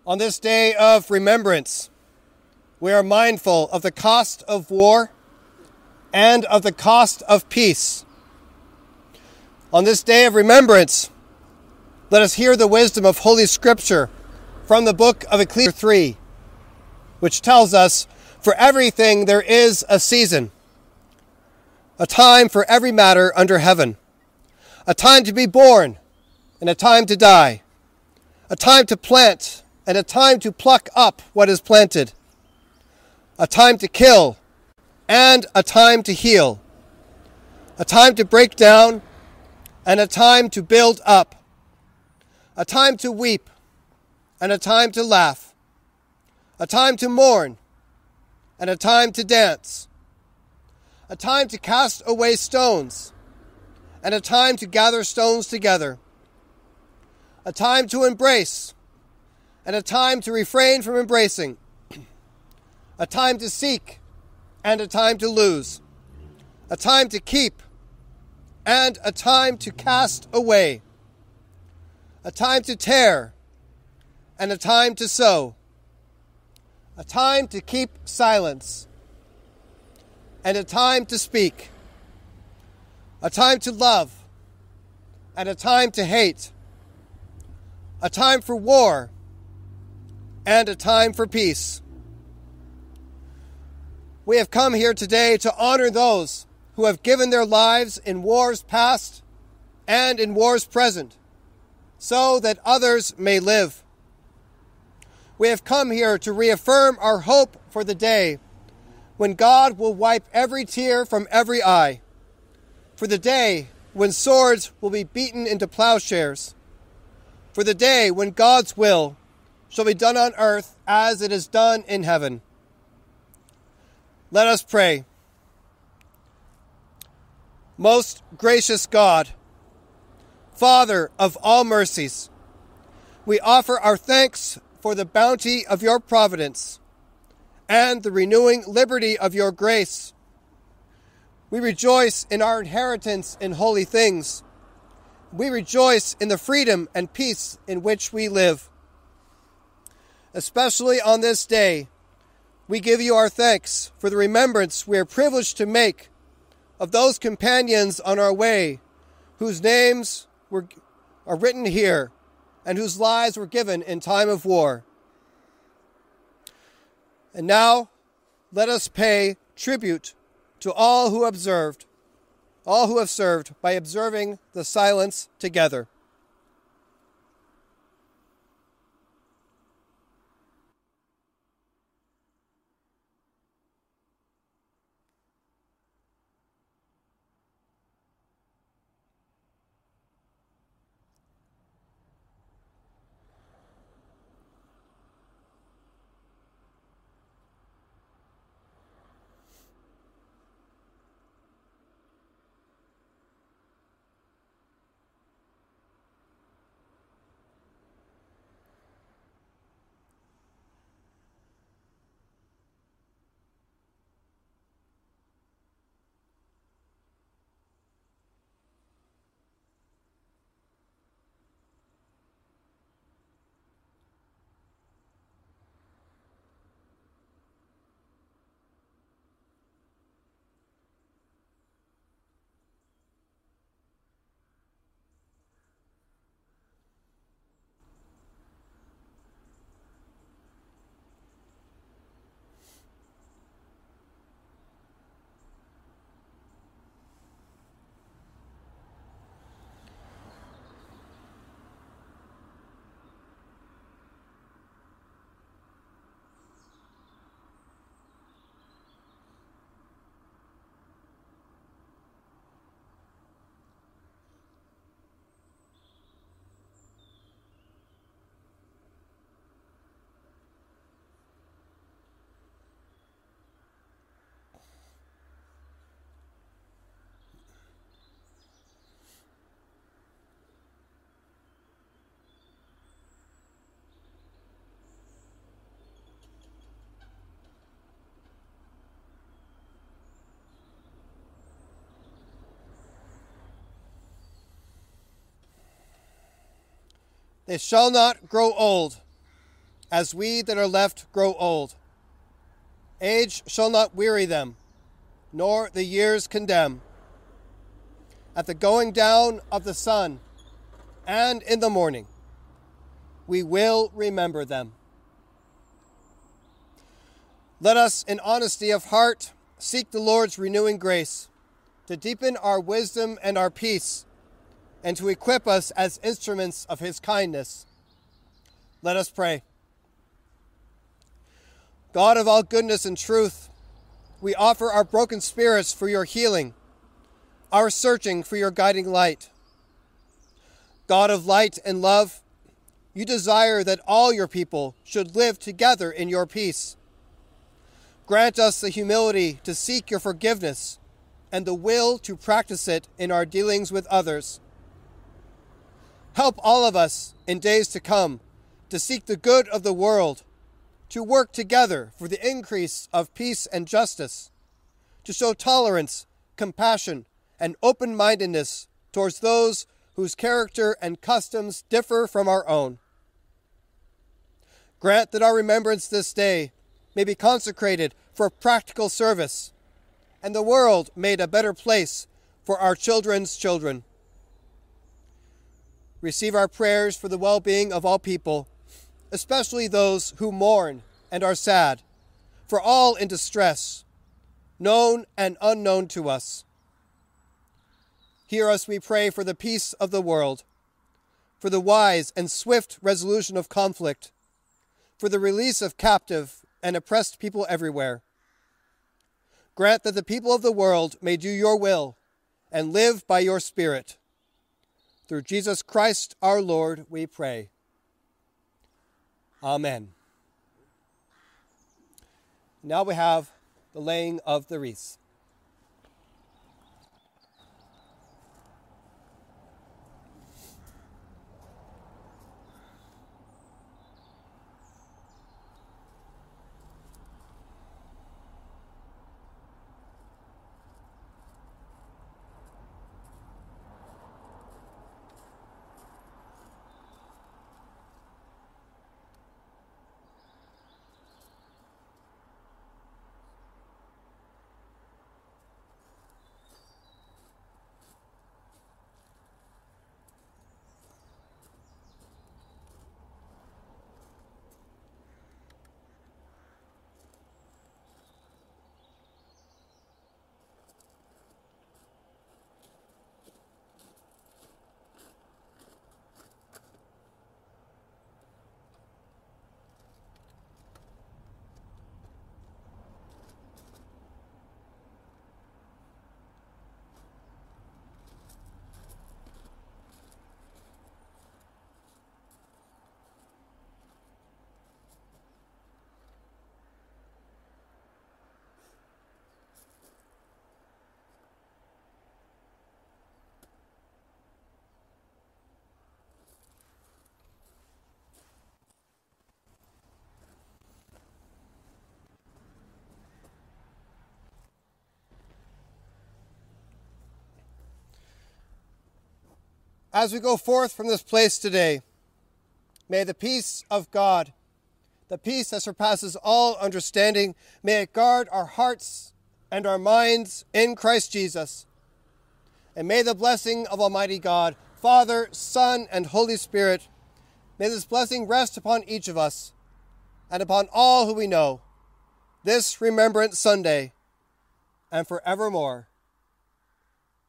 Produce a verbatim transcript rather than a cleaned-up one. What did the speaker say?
On this day of remembrance, we are mindful of the cost of war and of the cost of peace. On this day of remembrance, let us hear the wisdom of Holy Scripture from the book of Ecclesiastes three, which tells us, "For everything there is a season, a time for every matter under heaven, a time to be born and a time to die, a time to plant and a time to pluck up what is planted, a time to kill and a time to heal, a time to break down and a time to build up, a time to weep and a time to laugh, a time to mourn and a time to dance, a time to cast away stones and a time to gather stones together, a time to embrace and a time to refrain from embracing, a time to seek and a time to lose, a time to keep and a time to cast away, a time to tear and a time to sow, a time to keep silence and a time to speak, a time to love and a time to hate, a time for war and a time for peace." We have come here today to honor those who have given their lives in wars past and in wars present, so that others may live. We have come here to reaffirm our hope for the day when God will wipe every tear from every eye, for the day when swords will be beaten into plowshares, for the day when God's will shall be done on earth as it is done in heaven. Let us pray. Most gracious God, Father of all mercies, we offer our thanks for the bounty of your providence and the renewing liberty of your grace. We rejoice in our inheritance in holy things. We rejoice in the freedom and peace in which we live. Especially on this day, we give you our thanks for the remembrance we are privileged to make of those companions on our way whose names were, are written here and whose lives were given in time of war. And now, let us pay tribute to all who observed, all who have served by observing the silence together. They shall not grow old, as we that are left grow old. Age shall not weary them, nor the years condemn. At the going down of the sun and in the morning, we will remember them. Let us, in honesty of heart, seek the Lord's renewing grace to deepen our wisdom and our peace, and to equip us as instruments of his kindness. Let us pray. God of all goodness and truth, we offer our broken spirits for your healing, our searching for your guiding light. God of light and love, you desire that all your people should live together in your peace. Grant us the humility to seek your forgiveness and the will to practice it in our dealings with others. Help all of us in days to come to seek the good of the world, to work together for the increase of peace and justice, to show tolerance, compassion, and open-mindedness towards those whose character and customs differ from our own. Grant that our remembrance this day may be consecrated for practical service, and the world made a better place for our children's children. Receive our prayers for the well-being of all people, especially those who mourn and are sad, for all in distress, known and unknown to us. Hear us, we pray, for the peace of the world, for the wise and swift resolution of conflict, for the release of captive and oppressed people everywhere. Grant that the people of the world may do your will and live by your Spirit. Through Jesus Christ our Lord, we pray. Amen. Now we have the laying of the wreaths. As we go forth from this place today, may the peace of God, the peace that surpasses all understanding, may it guard our hearts and our minds in Christ Jesus. And may the blessing of Almighty God, Father, Son, and Holy Spirit, may this blessing rest upon each of us and upon all who we know, this Remembrance Sunday and forevermore.